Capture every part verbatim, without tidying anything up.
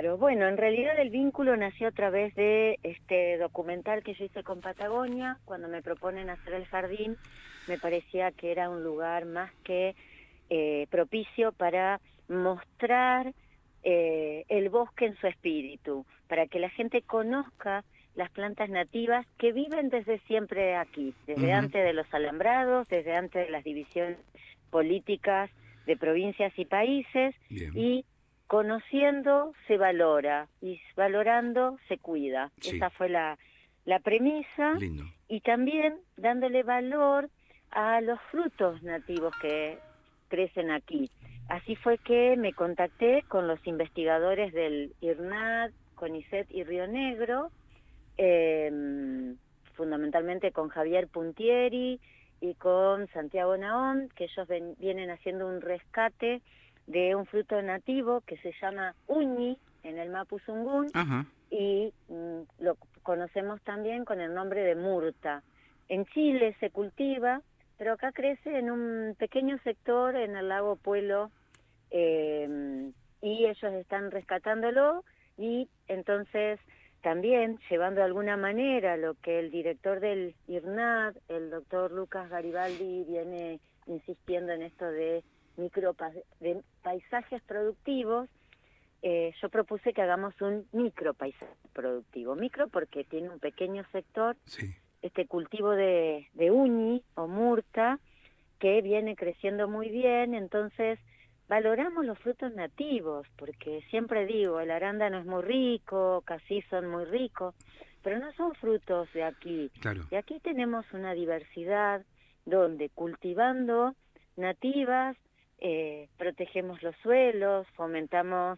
Claro, bueno, en realidad el vínculo nació a través de este documental que yo hice con Patagonia. Cuando me proponen hacer el jardín, me parecía que era un lugar más que eh, propicio para mostrar eh, el bosque en su espíritu, para que la gente conozca las plantas nativas que viven desde siempre aquí, desde Uh-huh. antes de los alambrados, desde antes de las divisiones políticas de provincias y países, Bien. y conociendo se valora, y valorando se cuida. Sí. Esa fue la, la premisa. Lindo. Y también dándole valor a los frutos nativos que crecen aquí. Así fue que me contacté con los investigadores del IRNAD, CONICET y Río Negro, eh, fundamentalmente con Javier Puntieri y con Santiago Naón, que ellos ven, vienen haciendo un rescate de un fruto nativo que se llama uñi en el Mapuzungún. Ajá. Y mm, lo conocemos también con el nombre de murta. En Chile se cultiva, pero acá crece en un pequeño sector en el lago Puelo, eh, y ellos están rescatándolo, y entonces también llevando de alguna manera lo que el director del IRNAD, el doctor Lucas Garibaldi, viene insistiendo en esto de micro de paisajes productivos. Eh, yo propuse que hagamos un micro paisaje productivo. Micro porque tiene un pequeño sector, Sí. este cultivo de, de uñi o murta, que viene creciendo muy bien. Entonces valoramos los frutos nativos, porque siempre digo, el arándano es muy rico, casi son muy ricos, pero no son frutos de aquí. Claro. Y aquí tenemos una diversidad donde cultivando nativas, eh, protegemos los suelos, fomentamos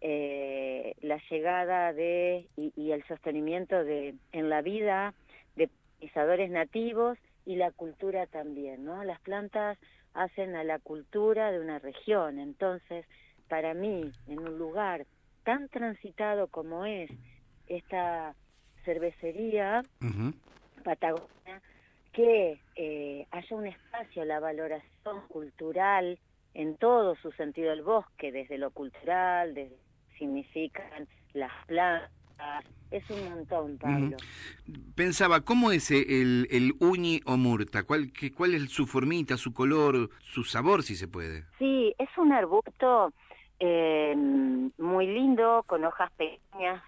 Eh, la llegada de y, y el sostenimiento de en la vida de polinizadores nativos y la cultura también, ¿no? Las plantas hacen a la cultura de una región. Entonces, para mí, en un lugar tan transitado como es esta cervecería Uh-huh. Patagonia, que eh, haya un espacio, la valoración cultural en todo su sentido del bosque, desde lo cultural, desde significan las plantas, es un montón, Pablo. Uh-huh. Pensaba, ¿cómo es el, el uñi o murta? ¿Cuál, qué, ¿Cuál es su formita, su color, su sabor, si se puede? Sí, es un arbusto eh, muy lindo, con hojas pequeñas,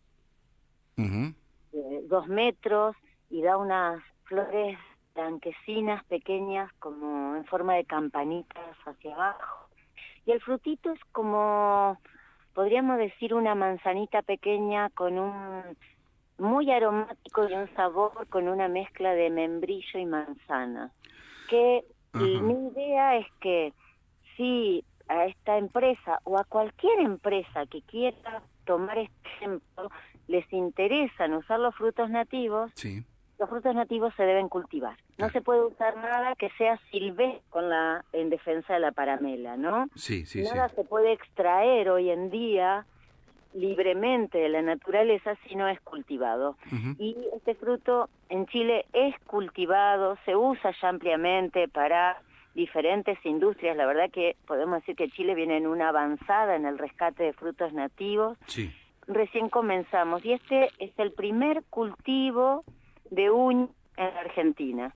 Uh-huh. eh, dos metros, y da unas flores blanquecinas pequeñas, como en forma de campanitas hacia abajo. Y el frutito es como, podríamos decir, una manzanita pequeña con un muy aromático y un sabor con una mezcla de membrillo y manzana. Que Uh-huh. mi idea es que si a esta empresa o a cualquier empresa que quiera tomar este ejemplo les interesan usar los frutos nativos, Sí. los frutos nativos se deben cultivar. No Claro. se puede usar nada que sea silvestre con la en defensa de la paramela, ¿no? Sí, sí, Nada sí. se puede extraer hoy en día libremente de la naturaleza si no es cultivado. Uh-huh. Y este fruto en Chile es cultivado, se usa ya ampliamente para diferentes industrias. La verdad que podemos decir que Chile viene en una avanzada en el rescate de frutos nativos. Sí. Recién comenzamos, y este es el primer cultivo de uñi en Argentina.